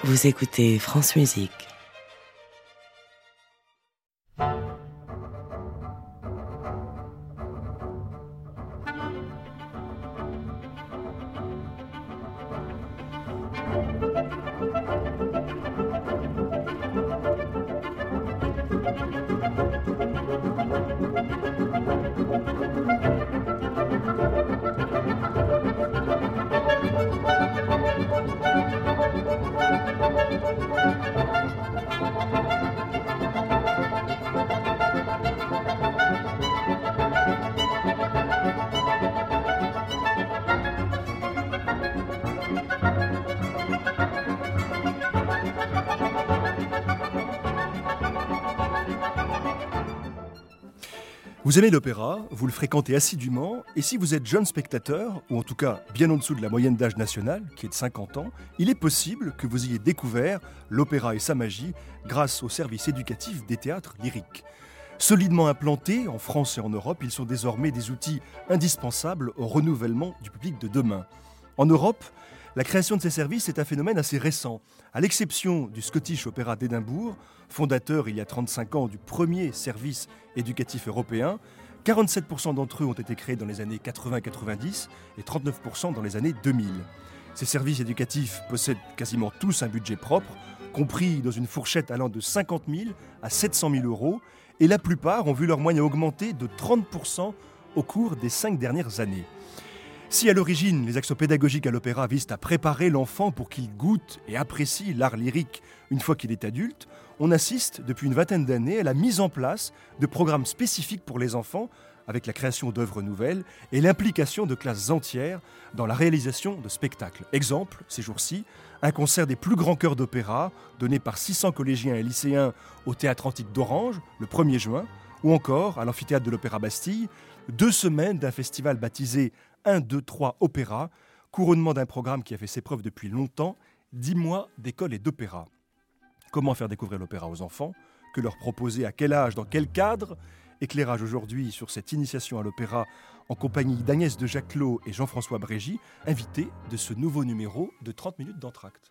Vous écoutez France Musique. Vous aimez l'opéra, vous le fréquentez assidûment, et si vous êtes jeune spectateur, ou en tout cas bien en dessous de la moyenne d'âge nationale, qui est de 50 ans, il est possible que vous ayez découvert l'opéra et sa magie grâce au service éducatif des théâtres lyriques. Solidement implantés en France et en Europe, ils sont désormais des outils indispensables au renouvellement du public de demain. En Europe, la création de ces services est un phénomène assez récent. À l'exception du Scottish Opera d'Édimbourg, fondateur il y a 35 ans du premier service éducatif européen, 47% d'entre eux ont été créés dans les années 80-90 et 39% dans les années 2000. Ces services éducatifs possèdent quasiment tous un budget propre, compris dans une fourchette allant de 50 000 à 700 000 euros, et la plupart ont vu leurs moyens augmenter de 30% au cours des 5 dernières années. Si à l'origine, les actions pédagogiques à l'opéra visent à préparer l'enfant pour qu'il goûte et apprécie l'art lyrique une fois qu'il est adulte, on assiste depuis une vingtaine d'années à la mise en place de programmes spécifiques pour les enfants, avec la création d'œuvres nouvelles et l'implication de classes entières dans la réalisation de spectacles. Exemple, ces jours-ci, un concert des plus grands chœurs d'opéra donné par 600 collégiens et lycéens au Théâtre Antique d'Orange le 1er juin, ou encore à l'amphithéâtre de l'Opéra Bastille, 2 semaines d'un festival baptisé 1, 2, 3 Opéra, couronnement d'un programme qui a fait ses preuves depuis longtemps, 10 mois d'école et d'opéra. Comment faire découvrir l'opéra aux enfants? Que leur proposer? À quel âge? Dans quel cadre? Éclairage aujourd'hui sur cette initiation à l'opéra en compagnie d'Agnès de Jacquelot et Jean-François Brégy, invités de ce nouveau numéro de 30 minutes d'entracte.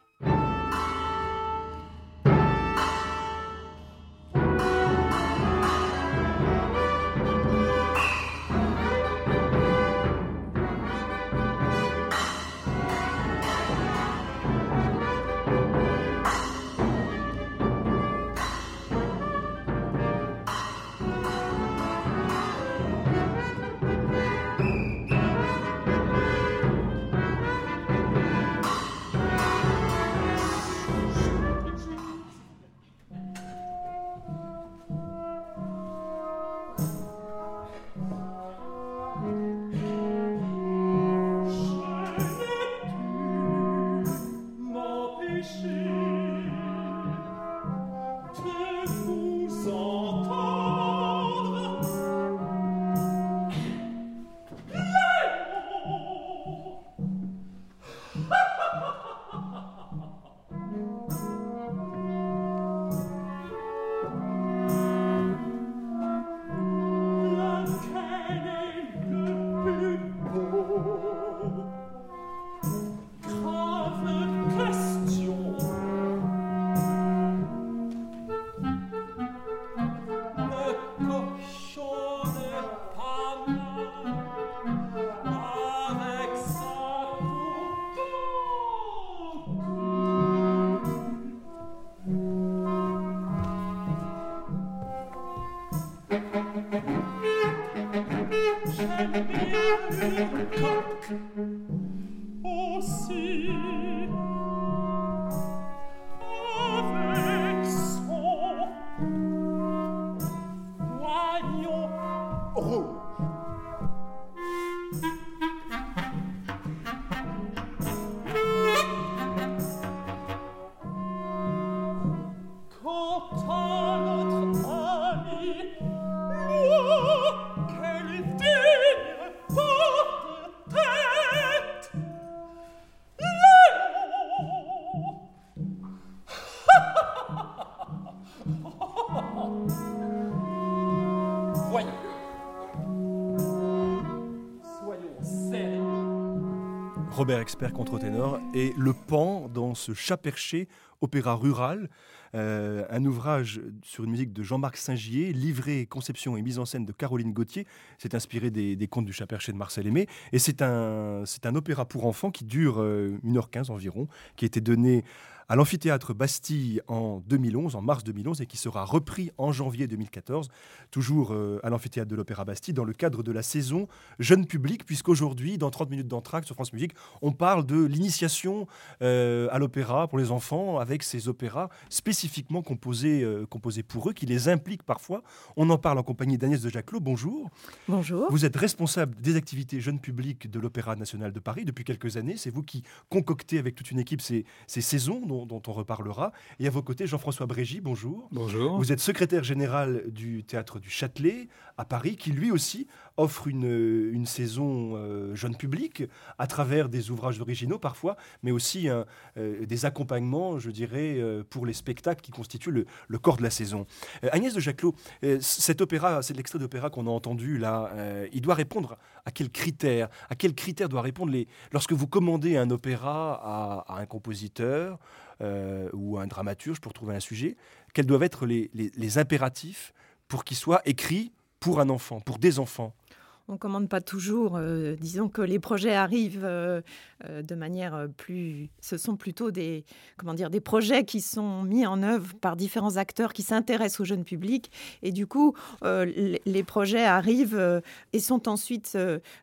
Robert Expert contre-ténor et le pan dans ce chat perché opéra rural, un ouvrage sur une musique de Jean-Marc Saint-Gier, livré, conception et mise en scène de Caroline Gauthier. C'est inspiré des contes du Chat-Perché de Marcel Aimé. Et c'est un opéra pour enfants qui dure 1h15 environ, qui a été donné à l'amphithéâtre Bastille en mars 2011, et qui sera repris en janvier 2014, toujours à l'amphithéâtre de l'Opéra Bastille, dans le cadre de la saison jeune public, puisqu'aujourd'hui, dans 30 minutes d'entracte sur France Musique, on parle de l'initiation à l'opéra pour les enfants, avec ces opéras spécifiquement composés pour eux, qui les impliquent parfois. On en parle en compagnie d'Agnès de Jacquelot. Bonjour. Bonjour. Vous êtes responsable des activités jeunes publics de l'Opéra national de Paris depuis quelques années. C'est vous qui concoctez avec toute une équipe ces saisons dont on reparlera. Et à vos côtés, Jean-François Brégy, bonjour. Bonjour. Vous êtes secrétaire général du Théâtre du Châtelet à Paris, qui lui aussi offre une saison jeune public à travers des ouvrages originaux parfois, mais aussi des accompagnements, je dirais, pour les spectacles qui constituent le corps de la saison. Agnès de Jacquelot, cet opéra, c'est l'extrait d'opéra qu'on a entendu là, il doit répondre à quels critères doit répondre lorsque vous commandez un opéra à un compositeur ou à un dramaturge pour trouver un sujet, quels doivent être les impératifs pour qu'il soit écrit pour un enfant, pour des enfants? On ne commande pas toujours. Disons que les projets arrivent de manière plus... Ce sont plutôt des projets qui sont mis en œuvre par différents acteurs qui s'intéressent au jeune public. Et du coup, les projets arrivent et sont ensuite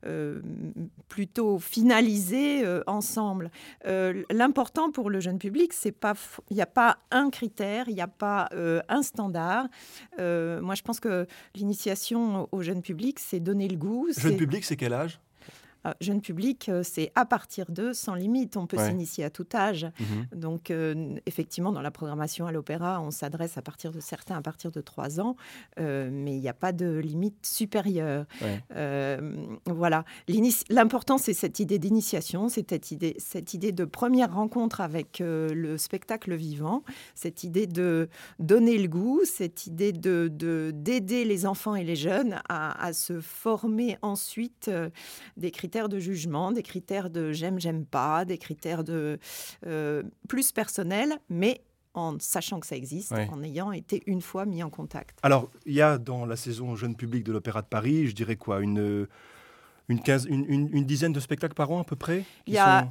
plutôt finalisés ensemble. L'important pour le jeune public, il n'y a pas un critère, il n'y a pas un standard. Moi, je pense que l'initiation au jeune public, c'est donner le goût. Jeune public, c'est quel âge ? Jeune public, c'est à partir de sans limite. On peut s'initier à tout âge. Mmh. Donc, effectivement, dans la programmation à l'opéra, on s'adresse à partir de 3 ans, mais il n'y a pas de limite supérieure. Voilà. L'important, c'est cette idée d'initiation, cette idée de première rencontre avec le spectacle vivant, cette idée de donner le goût, cette idée d'aider les enfants et les jeunes à se former ensuite des critères de jugement, des critères de j'aime pas, des critères de plus personnels, mais en sachant que ça existe, en ayant été une fois mis en contact. Alors, il y a dans la saison jeune public de l'Opéra de Paris, je dirais quoi, une dizaine de spectacles par an à peu près? Il y a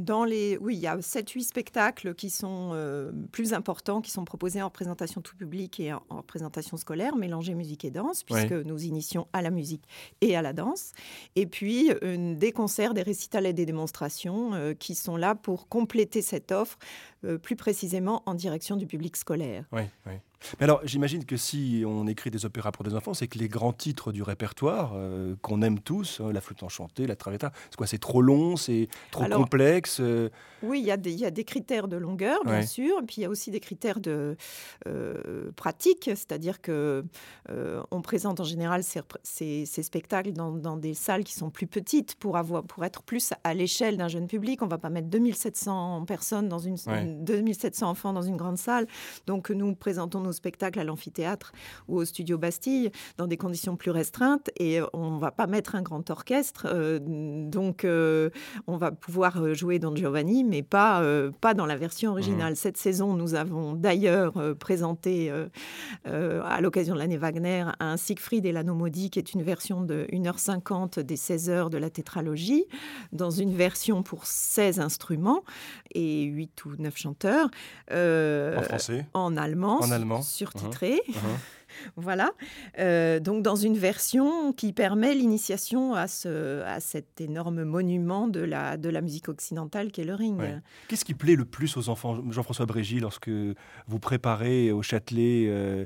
7-8 spectacles qui sont plus importants, qui sont proposés en représentation tout public et en représentation scolaire, mélangés musique et danse, puisque nous initions à la musique et à la danse. Et puis des concerts, des récitals et des démonstrations qui sont là pour compléter cette offre, plus précisément en direction du public scolaire. Oui. Mais alors, j'imagine que si on écrit des opéras pour des enfants, c'est que les grands titres du répertoire qu'on aime tous, la flûte enchantée, la traviata, c'est quoi? C'est trop long, c'est trop complexe Oui, il y a des critères de longueur, bien sûr, et puis il y a aussi des critères de pratique, c'est-à-dire que on présente en général ces spectacles dans des salles qui sont plus petites pour être plus à l'échelle d'un jeune public. On ne va pas mettre 2700 personnes 2700 enfants dans une grande salle. Donc, nous présentons nos spectacles à l'amphithéâtre ou au studio Bastille dans des conditions plus restreintes et on ne va pas mettre un grand orchestre. Donc, on va pouvoir jouer Don Giovanni, mais pas dans la version originale. Cette saison, nous avons d'ailleurs présenté à l'occasion de l'année Wagner un Siegfried et l'anneau maudit, qui est une version de 1h50 des 16 heures de la tétralogie, dans une version pour 16 instruments et 8 ou 9 chanteurs. En français, en allemand. Surtitré. Voilà. Donc, dans une version qui permet l'initiation à cet énorme monument de la musique occidentale qu'est le Ring. Qu'est-ce qui plaît le plus aux enfants, Jean-François Brégy, lorsque vous préparez au Châtelet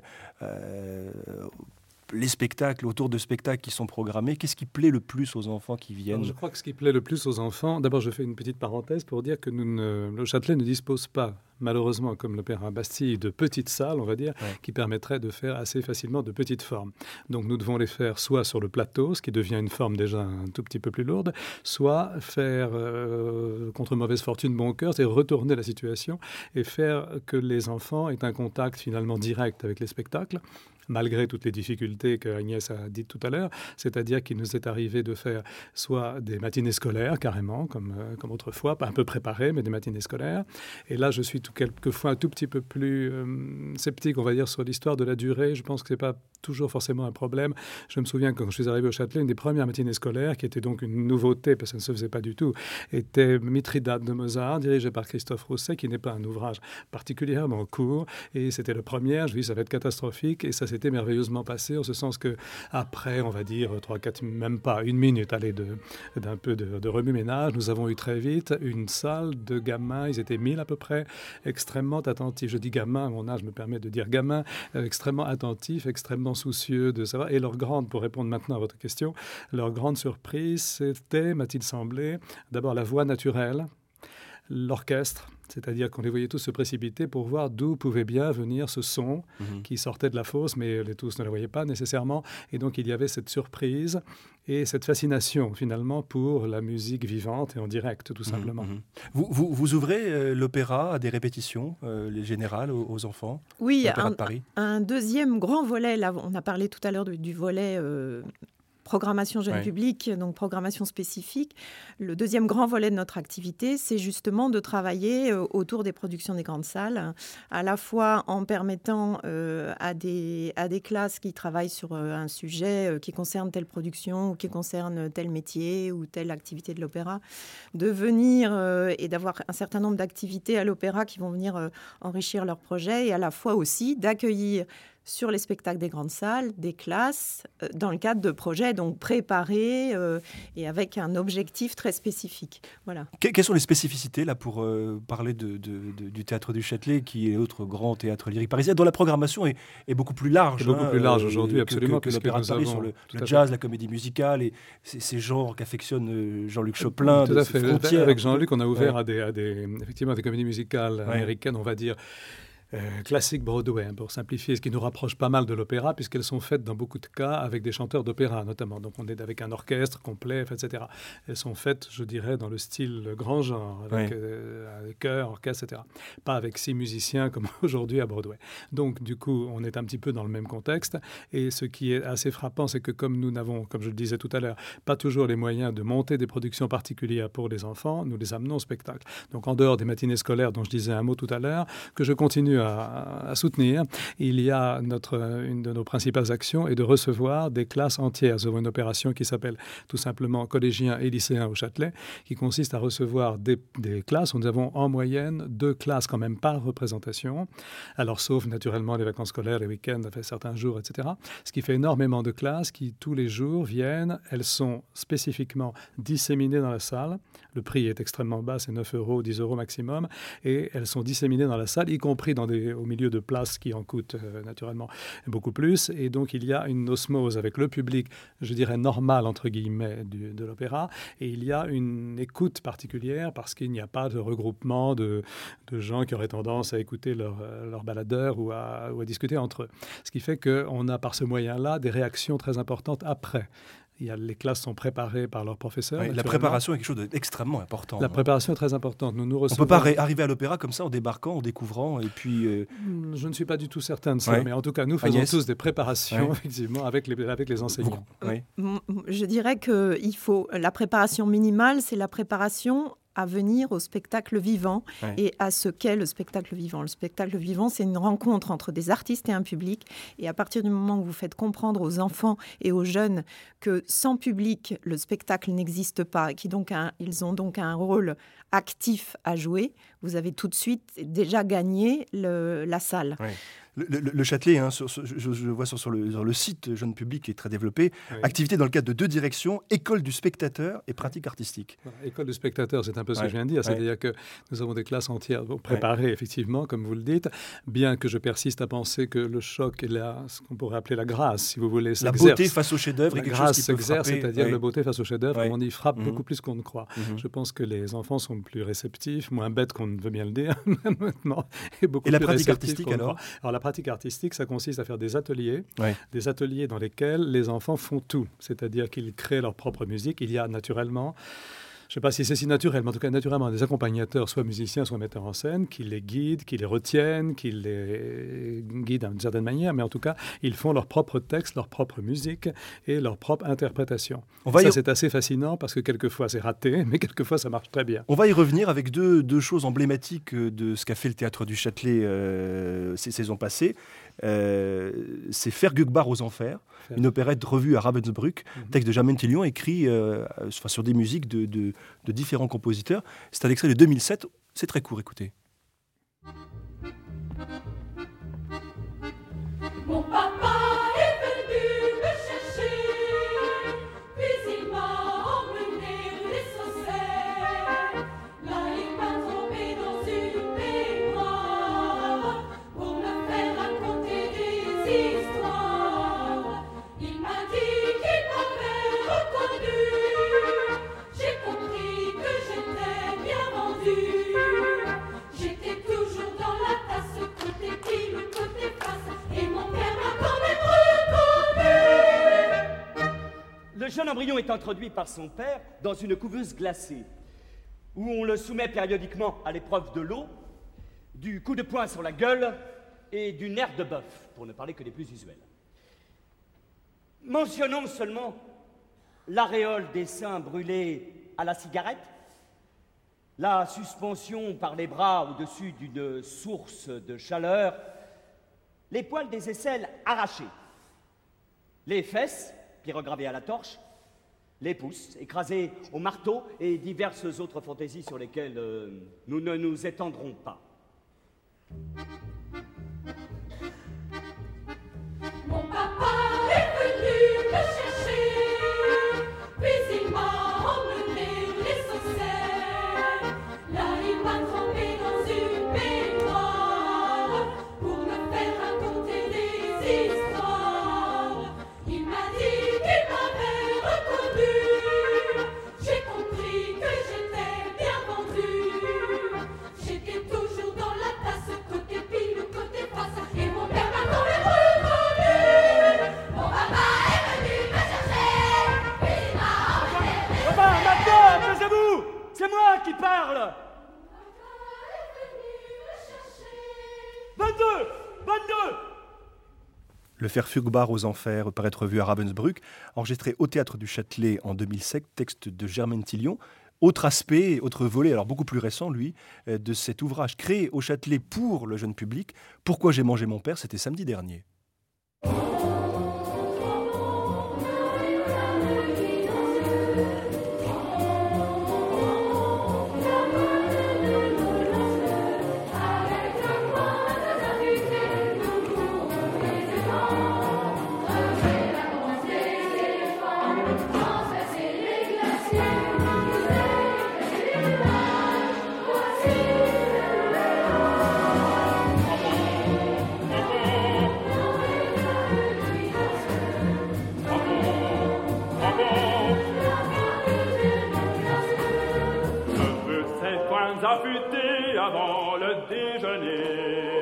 les spectacles, autour de spectacles qui sont programmés? Qu'est-ce qui plaît le plus aux enfants qui viennent? Alors, je crois que ce qui plaît le plus aux enfants... D'abord, je fais une petite parenthèse pour dire que le Châtelet ne dispose pas, malheureusement, comme l'Opéra Bastille, de petites salles, on va dire, qui permettraient de faire assez facilement de petites formes. Donc, nous devons les faire soit sur le plateau, ce qui devient une forme déjà un tout petit peu plus lourde, soit faire, contre mauvaise fortune, bon cœur, c'est retourner la situation et faire que les enfants aient un contact finalement direct avec les spectacles, malgré toutes les difficultés que Agnès a dites tout à l'heure. C'est-à-dire qu'il nous est arrivé de faire soit des matinées scolaires, carrément, comme autrefois, pas un peu préparées, mais des matinées scolaires. Et là, je suis quelquefois un tout petit peu plus sceptique, on va dire, sur l'histoire de la durée. Je pense que ce n'est pas toujours forcément un problème. Je me souviens que quand je suis arrivé au Châtelet, une des premières matinées scolaires, qui était donc une nouveauté, parce que ça ne se faisait pas du tout, était Mithridate de Mozart, dirigé par Christophe Rousset, qui n'est pas un ouvrage particulièrement court. Et c'était le premier. Je me dis, ça va être catastrophique. Et ça s'était merveilleusement passé, en ce sens que après, on va dire, 3-4, même pas une minute, d'un peu de remue-ménage, nous avons eu très vite une salle de gamins, ils étaient 1000 à peu près, extrêmement attentifs. Je dis gamins, mon âge me permet de dire gamins, extrêmement attentifs, extrêmement soucieux de savoir. Et pour répondre maintenant à votre question, leur grande surprise, c'était, m'a-t-il semblé, d'abord la voix naturelle, l'orchestre, c'est-à-dire qu'on les voyait tous se précipiter pour voir d'où pouvait bien venir ce son qui sortait de la fosse, mais les tous ne le voyaient pas nécessairement. Et donc, il y avait cette surprise et cette fascination, finalement, pour la musique vivante et en direct, tout simplement. Vous ouvrez l'opéra à des répétitions, les générales, aux enfants? Oui, l'Opéra de Paris. Un deuxième grand volet, là, on a parlé tout à l'heure du volet... programmation jeune public, donc programmation spécifique. Le deuxième grand volet de notre activité, c'est justement de travailler autour des productions des grandes salles, à la fois en permettant à des classes qui travaillent sur un sujet qui concerne telle production ou qui concerne tel métier ou telle activité de l'opéra, de venir et d'avoir un certain nombre d'activités à l'opéra qui vont venir enrichir leur projet, et à la fois aussi d'accueillir sur les spectacles des grandes salles, des classes, dans le cadre de projets donc préparés et avec un objectif très spécifique. Voilà. Quelles sont les spécificités là pour parler du Théâtre du Châtelet, qui est l'autre grand théâtre lyrique parisien, dont la programmation est beaucoup plus large. Beaucoup plus large aujourd'hui, absolument. Que l'Opéra de Paris, sur le jazz, la comédie musicale et ces genres qu'affectionne Jean-Luc Choplin. Tout à fait. Avec Jean-Luc, on a ouvert effectivement à des comédies musicales américaines, on va dire, classique Broadway, pour simplifier, ce qui nous rapproche pas mal de l'opéra, puisqu'elles sont faites dans beaucoup de cas avec des chanteurs d'opéra notamment. Donc on est avec un orchestre complet, etc. Elles sont faites, je dirais, dans le style grand genre, avec chœur, orchestre, etc. Pas avec 6 musiciens comme aujourd'hui à Broadway. Donc du coup, on est un petit peu dans le même contexte. Et ce qui est assez frappant, c'est que comme nous n'avons, comme je le disais tout à l'heure, pas toujours les moyens de monter des productions particulières pour les enfants, nous les amenons au spectacle. Donc en dehors des matinées scolaires dont je disais un mot tout à l'heure, que je continue à soutenir, il y a une de nos principales actions est de recevoir des classes entières. Nous avons une opération qui s'appelle tout simplement collégiens et lycéens au Châtelet, qui consiste à recevoir des classes. Nous avons en moyenne 2 classes quand même par représentation, alors sauf naturellement les vacances scolaires, les week-ends, certains jours, etc. Ce qui fait énormément de classes qui tous les jours viennent. Elles sont spécifiquement disséminées dans la salle. Le prix est extrêmement bas, c'est 9 €, 10 € maximum, et elles sont disséminées dans la salle, y compris au milieu de places qui en coûtent naturellement beaucoup plus. Et donc, il y a une osmose avec le public, je dirais normal, entre guillemets, de l'opéra. Et il y a une écoute particulière parce qu'il n'y a pas de regroupement de gens qui auraient tendance à écouter leur baladeur ou à discuter entre eux. Ce qui fait qu'on a par ce moyen-là des réactions très importantes après. Les classes sont préparées par leurs professeurs. La préparation est quelque chose d'extrêmement important. La préparation est très importante. On ne peut pas arriver à l'opéra comme ça en débarquant, en découvrant. Et puis, Je ne suis pas du tout certain de ça, mais en tout cas, nous faisons tous des préparations effectivement, avec les enseignants. Je dirais que la préparation minimale, c'est la préparation à venir au spectacle vivant et à ce qu'est le spectacle vivant. Le spectacle vivant, c'est une rencontre entre des artistes et un public. Et à partir du moment où vous faites comprendre aux enfants et aux jeunes que sans public, le spectacle n'existe pas, et ils ont donc un rôle actif à jouer, vous avez tout de suite déjà gagné la salle. Oui. Le Châtelet, je vois sur le site jeune public qui est très développé, activité dans le cadre de 2 directions, école du spectateur et pratique artistique. Voilà, école du spectateur, c'est un peu ce que je viens de dire, c'est-à-dire que nous avons des classes entières préparées, effectivement, comme vous le dites, bien que je persiste à penser que le choc est là, ce qu'on pourrait appeler la grâce, si vous voulez, s'exerce. La beauté face au chef-d'œuvre. La grâce s'exerce, c'est-à-dire la beauté face au chef-d'œuvre, comme on dit, frappe beaucoup plus qu'on ne croit. Je pense que les enfants sont plus réceptifs, moins bêtes qu'on ne veut bien le dire, maintenant, et la pratique artistique, alors la pratique artistique, ça consiste à faire des ateliers dans lesquels les enfants font tout, c'est-à-dire qu'ils créent leur propre musique. Il y a naturellement je ne sais pas si c'est si naturel, mais en tout cas naturellement, des accompagnateurs, soit musiciens, soit metteurs en scène, qui les guident, qui les retiennent, qui les guident d'une certaine manière, mais en tout cas, ils font leur propre texte, leur propre musique et leur propre interprétation. Ça, c'est assez fascinant parce que quelquefois, c'est raté, mais quelquefois, ça marche très bien. On va y revenir avec deux choses emblématiques de ce qu'a fait le Théâtre du Châtelet ces saisons passées. C'est Fergugbar aux Enfers, une opérette revue à Ravensbrück, texte de Germaine Tillion, écrit sur des musiques de différents compositeurs. C'est un extrait de 2007, c'est très court, écoutez. Mon papa est venu me chercher, puis il m'a emmené les Saussaies. Là, il m'a trempé dans une baignoire pour me faire raconter des histoires. Il m'a dit qu'il m'avait reconnu. J'ai compris que j'étais bien vendu. J'étais toujours dans la tasse, côté pile, côté face, et mon père m'a quand même reconnu. Le jeune embryon est introduit par son père dans une couveuse glacée, où on le soumet périodiquement à l'épreuve de l'eau, du coup de poing sur la gueule et du nerf de bœuf, pour ne parler que des plus usuels. Mentionnons seulement l'aréole des seins brûlés à la cigarette, la suspension par les bras au-dessus d'une source de chaleur, les poils des aisselles arrachés, les fesses pyrogravées à la torche, les pouces écrasés au marteau et diverses autres fantaisies sur lesquelles nous ne nous étendrons pas. Mon papa est venu me chercher, puis il m'a emmené les Saussaies. Là, il m'a trempé dans une baignoire pour me faire raconter des histoires. Il m'a dit qu'il m'avait reconnu. J'ai compris que j'étais bien vendu. J'étais toujours dans la tasse, côté pile, côté face, et mon père m'a quand même reconnu. Mon papa est venu me chercher, puis il m'a emmené les Saussaies. Papa, maintenant, taisez-vous! C'est moi qui parle! 22! 22! Le Verfügbar aux Enfers, opérette revue à Ravensbrück, enregistré au Théâtre du Châtelet en 2007, texte de Germaine Tillion. Autre aspect, autre volet, alors beaucoup plus récent, lui, de cet ouvrage créé au Châtelet pour le jeune public. Pourquoi j'ai mangé mon père, c'était samedi dernier. Affûté avant le déjeuner.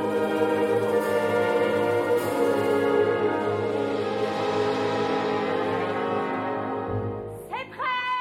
C'est prêt!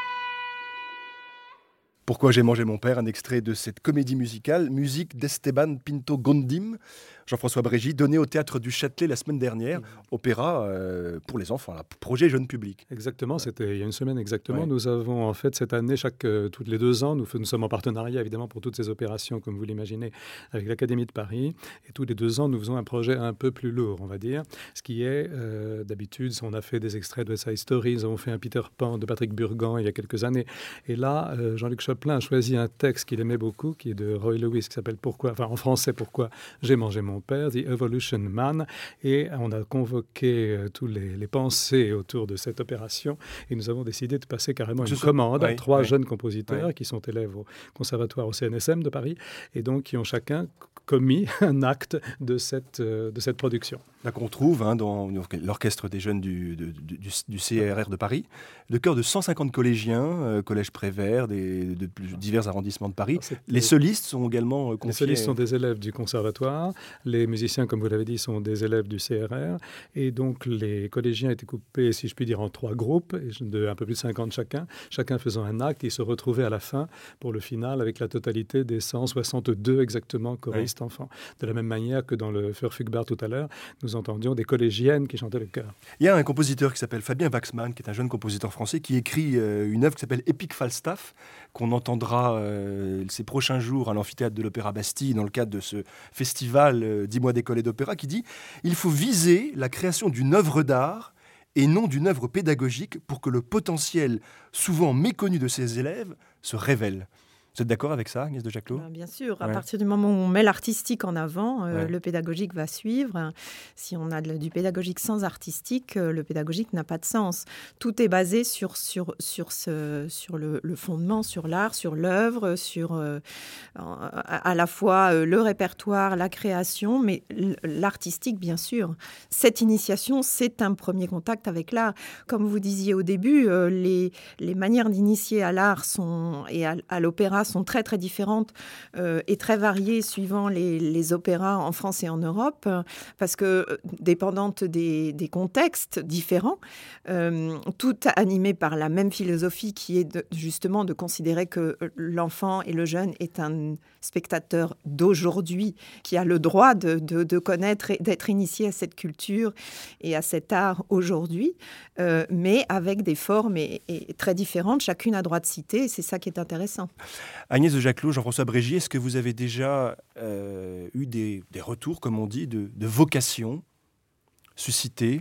Pourquoi j'ai mangé mon père, un extrait de cette comédie musicale, musique d'Esteban Pinto Gondim, Jean-François Brégy, donné au Théâtre du Châtelet la semaine dernière, opéra pour les enfants, là, projet jeune public. Exactement, c'était il y a une semaine exactement. Ouais. Nous avons en fait cette année, toutes les 2 ans, nous sommes en partenariat évidemment pour toutes ces opérations, comme vous l'imaginez, avec l'Académie de Paris. Et tous les 2 ans, nous faisons un projet un peu plus lourd, on va dire. Ce qui est, d'habitude, on a fait des extraits de West Side Story, nous avons fait un Peter Pan de Patrick Burgan il y a quelques années. Et là, Jean-Luc Choplin a choisi un texte qu'il aimait beaucoup, qui est de Roy Lewis, qui s'appelle en français, Pourquoi j'ai mangé mon père, The Evolution Man, et on a convoqué tous les pensées autour de cette opération, et nous avons décidé de passer carrément une commande à 3 jeunes compositeurs qui sont élèves au conservatoire au CNSM de Paris, et donc qui ont chacun commis un acte de cette production. Là qu'on trouve dans l'orchestre des jeunes du CRR de Paris, le chœur de 150 collégiens, collège Prévert, de divers arrondissements de Paris. Les solistes sont également confiés. Les solistes sont des élèves du conservatoire, les musiciens, comme vous l'avez dit, sont des élèves du CRR, et donc les collégiens étaient coupés, si je puis dire, en 3 groupes, de un peu plus de 50 chacun faisant un acte. Ils se retrouvaient à la fin pour le final avec la totalité des 162 exactement choristes enfants. De la même manière que dans le Furfugbar tout à l'heure, nous entendions des collégiennes qui chantaient le chœur. Il y a un compositeur qui s'appelle Fabien Waxman, qui est un jeune compositeur français, qui écrit une œuvre qui s'appelle Epic Falstaff, qu'on entendra ces prochains jours à l'amphithéâtre de l'Opéra Bastille dans le cadre de ce festival 10 mois d'école et d'opéra, qui dit « Il faut viser la création d'une œuvre d'art et non d'une œuvre pédagogique pour que le potentiel souvent méconnu de ses élèves se révèle ». Vous êtes d'accord avec ça, Agnès de Jaclot ? Bien sûr. À partir du moment où on met l'artistique en avant, le pédagogique va suivre. Si on a du pédagogique sans artistique, le pédagogique n'a pas de sens. Tout est basé sur le fondement, sur l'art, sur l'œuvre, sur à la fois le répertoire, la création, mais l'artistique, bien sûr. Cette initiation, c'est un premier contact avec l'art. Comme vous disiez au début, les manières d'initier à l'art et à l'opéra sont très très différentes et très variées suivant les opéras en France et en Europe, parce que dépendantes des contextes différents, toutes animées par la même philosophie qui est justement de considérer que l'enfant et le jeune est un spectateur d'aujourd'hui qui a le droit de connaître et d'être initié à cette culture et à cet art aujourd'hui, mais avec des formes et très différentes, chacune a droit de citer, et c'est ça qui est intéressant. Agnès de Jaclot, Jean-François Brégier, est-ce que vous avez déjà eu des retours, comme on dit, de vocation suscitée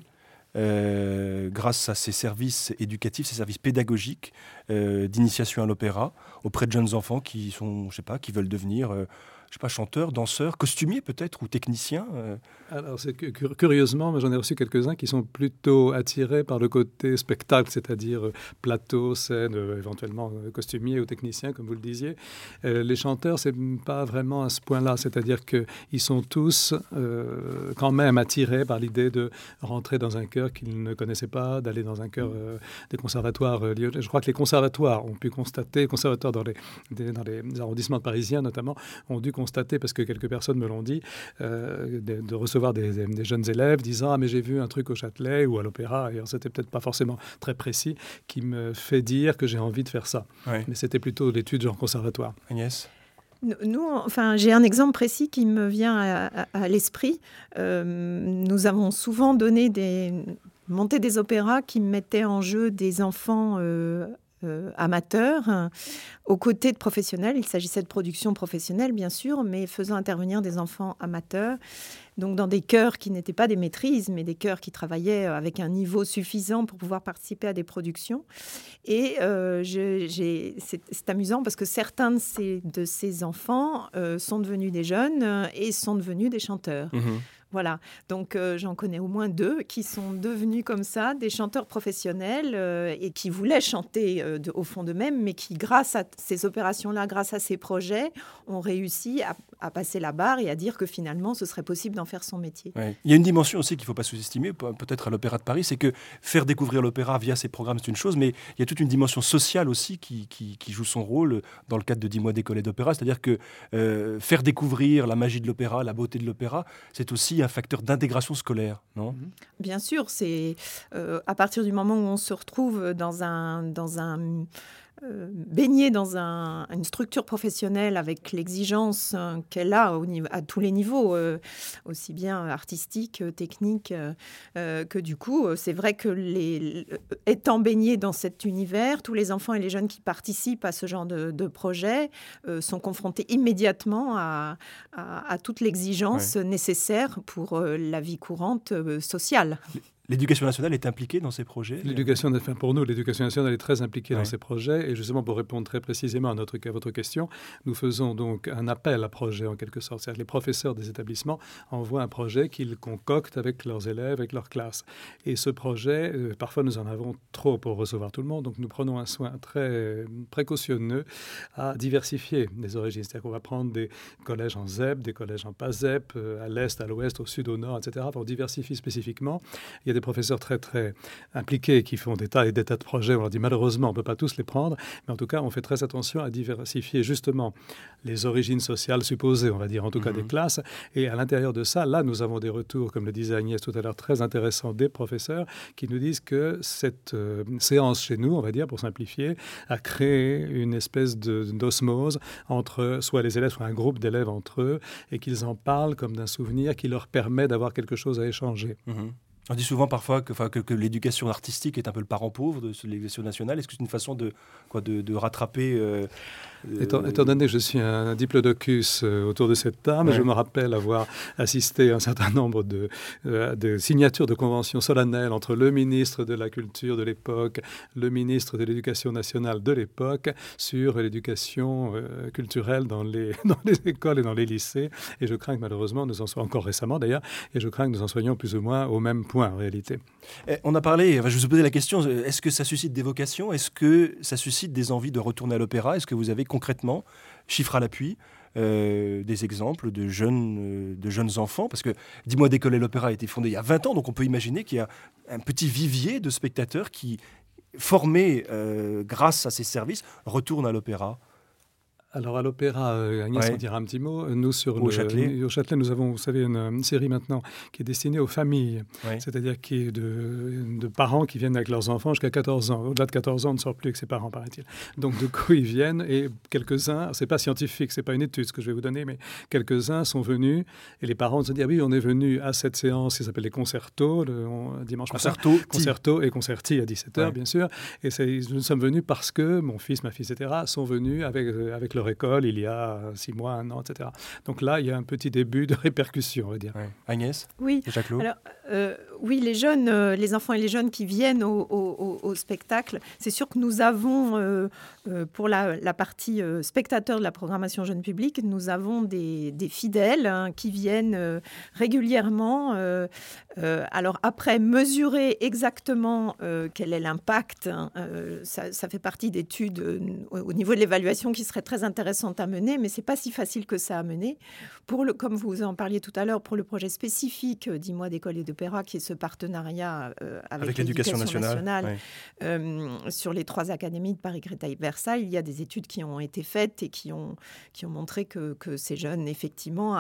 grâce à ces services éducatifs, ces services pédagogiques d'initiation à l'opéra auprès de jeunes enfants qui sont, je sais pas, qui veulent devenir chanteurs, danseurs, costumiers peut-être ou techniciens Alors, curieusement, j'en ai reçu quelques-uns qui sont plutôt attirés par le côté spectacle, c'est-à-dire plateau, scène, éventuellement costumier ou technicien, comme vous le disiez. Les chanteurs, c'est pas vraiment à ce point-là, c'est-à-dire qu'ils sont tous quand même attirés par l'idée de rentrer dans un chœur qu'ils ne connaissaient pas, d'aller dans un chœur des conservatoires. Je crois que les conservatoires ont pu constater, les conservatoires dans les arrondissements parisiens notamment, ont dû constater, parce que quelques personnes me l'ont dit, de recevoir des jeunes élèves disant « Ah, mais j'ai vu un truc au Châtelet ou à l'Opéra », et c'était peut-être pas forcément très précis, qui me fait dire que j'ai envie de faire ça. Oui. Mais c'était plutôt l'étude genre conservatoire. Agnès ? Nous, j'ai un exemple précis qui me vient à l'esprit. Nous avons souvent monté des opéras qui mettaient en jeu des enfants amateurs aux côtés de professionnels. Il s'agissait de productions professionnelles, bien sûr, mais faisant intervenir des enfants amateurs, donc dans des chœurs qui n'étaient pas des maîtrises, mais des chœurs qui travaillaient avec un niveau suffisant pour pouvoir participer à des productions. Et c'est amusant parce que certains de ces enfants sont devenus des jeunes et sont devenus des chanteurs. Mmh. Voilà, donc j'en connais au moins 2 qui sont devenus comme ça des chanteurs professionnels et qui voulaient chanter au fond d'eux-mêmes, mais qui, grâce à ces opérations-là, grâce à ces projets, ont réussi à passer la barre et à dire que finalement, ce serait possible d'en faire son métier. Ouais. Il y a une dimension aussi qu'il ne faut pas sous-estimer, peut-être à l'Opéra de Paris, c'est que faire découvrir l'opéra via ces programmes, c'est une chose, mais il y a toute une dimension sociale aussi qui joue son rôle dans le cadre de 10 mois d'école et d'opéra, c'est-à-dire que faire découvrir la magie de l'opéra, la beauté de l'opéra, c'est aussi un facteur d'intégration scolaire, non ? Bien sûr, c'est à partir du moment où on se retrouve baigné dans une structure professionnelle avec l'exigence qu'elle a à tous les niveaux, aussi bien artistique, technique, que du coup, c'est vrai que étant baigné dans cet univers, tous les enfants et les jeunes qui participent à ce genre de projet sont confrontés immédiatement à toute l'exigence nécessaire pour la vie courante sociale. L'éducation nationale est impliquée dans ces projets? Pour nous, l'éducation nationale est très impliquée Ouais. dans ces projets. Et justement, pour répondre très précisément à votre question, nous faisons donc un appel à projet en quelque sorte. C'est-à-dire que les professeurs des établissements envoient un projet qu'ils concoctent avec leurs élèves, avec leur classe. Et ce projet, parfois nous en avons trop pour recevoir tout le monde. Donc nous prenons un soin très précautionneux à diversifier les origines. C'est-à-dire qu'on va prendre des collèges en ZEP, des collèges en pas ZEP, à l'est, à l'ouest, au sud, au nord, etc. On diversifie spécifiquement. Il y a des professeurs très, très impliqués qui font des tas et des tas de projets. On leur dit malheureusement, on ne peut pas tous les prendre. Mais en tout cas, on fait très attention à diversifier justement les origines sociales supposées, on va dire, en tout cas des classes. Et à l'intérieur de ça, là, nous avons des retours, comme le disait Agnès tout à l'heure, très intéressants des professeurs qui nous disent que cette séance chez nous, on va dire, pour simplifier, a créé une espèce d'osmose entre soit les élèves, soit un groupe d'élèves entre eux, et qu'ils en parlent comme d'un souvenir qui leur permet d'avoir quelque chose à échanger. On dit souvent parfois que l'éducation artistique est un peu le parent pauvre de l'éducation nationale. Est-ce que c'est une façon de rattraper Étant donné que je suis un diplodocus autour de cette table, je me rappelle avoir assisté à un certain nombre de signatures de conventions solennelles entre le ministre de la Culture de l'époque, le ministre de l'Éducation nationale de l'époque, sur l'éducation culturelle dans les écoles et dans les lycées. Et je crains que malheureusement, nous en soyons encore récemment d'ailleurs, et je crains que nous en soyons plus ou moins au même point en réalité. On a parlé, je vous ai posé la question, est-ce que ça suscite des vocations? Est-ce que ça suscite des envies de retourner à l'opéra? Est-ce que vous avez concrètement, chiffres à l'appui, des exemples de jeunes enfants? Parce que Dis-moi d'école et l'opéra a été fondé il y a 20 ans, donc on peut imaginer qu'il y a un petit vivier de spectateurs qui, formés grâce à ces services, retournent à l'opéra. Alors à l'opéra, Agnès en dira un petit mot. Nous, au Châtelet, nous avons, vous savez, une série maintenant qui est destinée aux familles, c'est-à-dire qui est de parents qui viennent avec leurs enfants jusqu'à 14 ans. Au-delà de 14 ans, on ne sort plus avec ses parents, paraît-il. Donc du coup, ils viennent et quelques-uns, c'est pas scientifique, c'est pas une étude ce que je vais vous donner, mais quelques-uns sont venus et les parents se disent, ah oui, on est venu à cette séance qui s'appelle les concertos, dimanche matin. Concerto et concerti à 17h, bien sûr. Et nous sommes venus parce que mon fils, ma fille, etc., sont venus avec leur école il y a 6 mois, 1 an, etc. Donc là, il y a un petit début de répercussion, on va dire. Agnès? Oui. Alors, oui, les enfants et les jeunes qui viennent au spectacle, c'est sûr que nous avons, pour la partie spectateurs de la programmation jeune public, nous avons des fidèles qui viennent régulièrement. Alors après, mesurer exactement quel est l'impact, ça fait partie d'études au niveau de l'évaluation qui serait très intéressante à mener, mais c'est pas si facile que ça à mener. Comme vous en parliez tout à l'heure, pour le projet spécifique Dis-moi d'école et d'opéra, qui est ce partenariat avec l'Éducation nationale sur les 3 académies de Paris, Créteil, Versailles, il y a des études qui ont été faites et qui ont montré que ces jeunes, effectivement,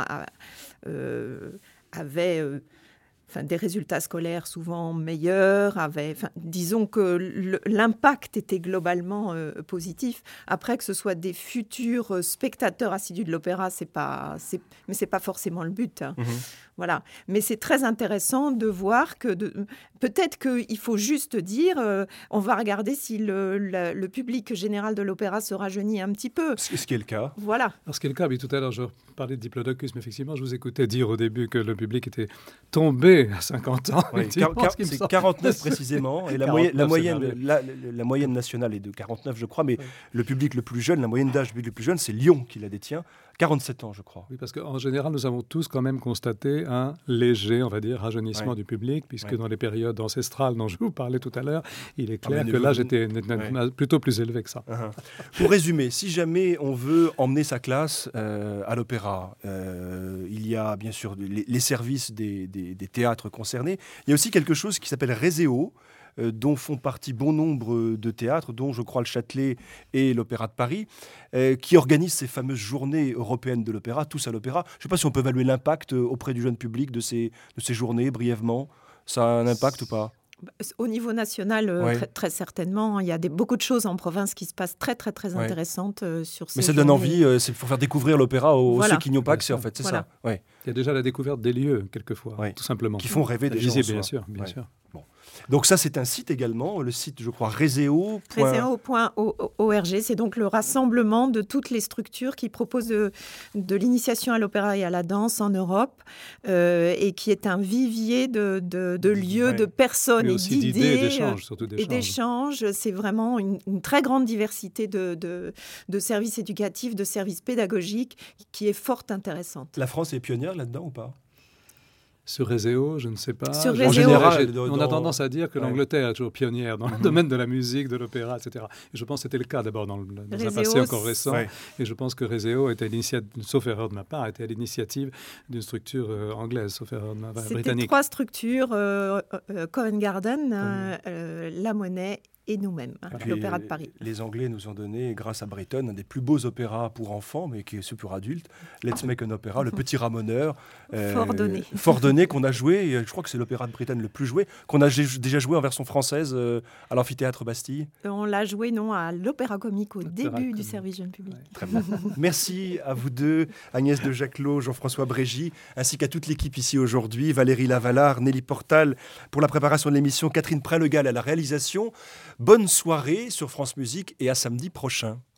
avaient des résultats scolaires souvent meilleurs, disons que l'impact était globalement positif. Après, que ce soit des futurs spectateurs assidus de l'opéra, mais c'est pas forcément le but. Voilà. Mais c'est très intéressant de voir que peut-être qu'il faut juste dire, on va regarder si le public général de l'opéra se rajeunit un petit peu. Ce qui est le cas. Voilà. Alors, ce qui est le cas, oui, tout à l'heure, je parlais de diplodocus, mais effectivement, je vous écoutais dire au début que le public était tombé à 50 ans. Oui, c'est 49 précisément. Et la moyenne nationale est de 49, je crois, mais le public le plus jeune, la moyenne d'âge du public le plus jeune, c'est Lyon qui la détient. 47 ans, je crois. Oui, parce qu'en général, nous avons tous quand même constaté un léger, on va dire, rajeunissement du public, puisque dans les périodes ancestrales dont je vous parlais tout à l'heure, il est clair que l'âge était plutôt plus élevé que ça. Pour résumer, si jamais on veut emmener sa classe à l'opéra, il y a bien sûr les services des théâtres concernés. Il y a aussi quelque chose qui s'appelle Réséo, dont font partie bon nombre de théâtres, dont je crois le Châtelet et l'Opéra de Paris, qui organisent ces fameuses journées européennes de l'opéra, tous à l'opéra. Je ne sais pas si on peut évaluer l'impact auprès du jeune public de ces journées, brièvement. Ça a un impact ou pas ? Au niveau national, très certainement. Il y a beaucoup de choses en province qui se passent très intéressantes sur ces Mais ça donne envie, c'est pour faire découvrir l'opéra aux ceux qui n'y ont pas accès, en fait, c'est ça. Il y a déjà la découverte des lieux, quelquefois, tout simplement. Qui font rêver des gens. Bien sûr. Bon. Donc ça, c'est un site également, le site, je crois, Reseo. Reseo.org, c'est donc le rassemblement de toutes les structures qui proposent de l'initiation à l'opéra et à la danse en Europe, et qui est un vivier de lieux, de personnes et d'idées, d'échanges, surtout d'échanges. C'est vraiment une très grande diversité de services éducatifs, de services pédagogiques qui est fort intéressante. La France est pionnière là-dedans ou pas ? Sur Reseo, je ne sais pas. Sur en général, on a tendance à dire que l'Angleterre est toujours pionnière dans le domaine de la musique, de l'opéra, etc. Et je pense que c'était le cas d'abord dans un passé encore récent. Ouais. Et je pense que Reseo était sauf erreur de ma part, était à l'initiative d'une structure anglaise, sauf erreur de ma part, britannique. C'était 3 structures, Covent Garden, La Monnaie et nous-mêmes, l'Opéra de Paris. Les Anglais nous ont donné, grâce à Britten, un des plus beaux opéras pour enfants, mais qui est ce pour adultes, Let's Make an Opera, le Petit Ramoneur. Fort donné, qu'on a joué, je crois que c'est l'opéra de Britten le plus joué, qu'on a déjà joué en version française à l'amphithéâtre Bastille. On l'a joué, à l'Opéra Comique au début du service jeune public. Ouais, très bien. Merci à vous deux, Agnès de Jacquelot, Jean-François Brégy, ainsi qu'à toute l'équipe ici aujourd'hui, Valérie Lavallard, Nelly Portal pour la préparation de l'émission, Catherine Prelegal à la réalisation. Bonne soirée sur France Musique et à samedi prochain.